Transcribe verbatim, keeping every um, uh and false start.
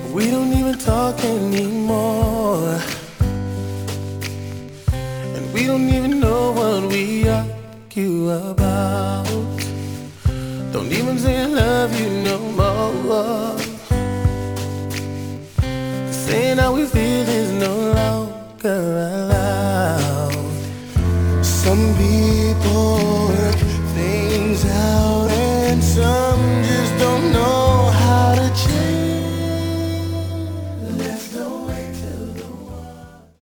We don't even talk anymore, and we don't even know what we argue about. Don't even say I love you no more. Saying how we feel is no longer allowed. Some people work things out and some just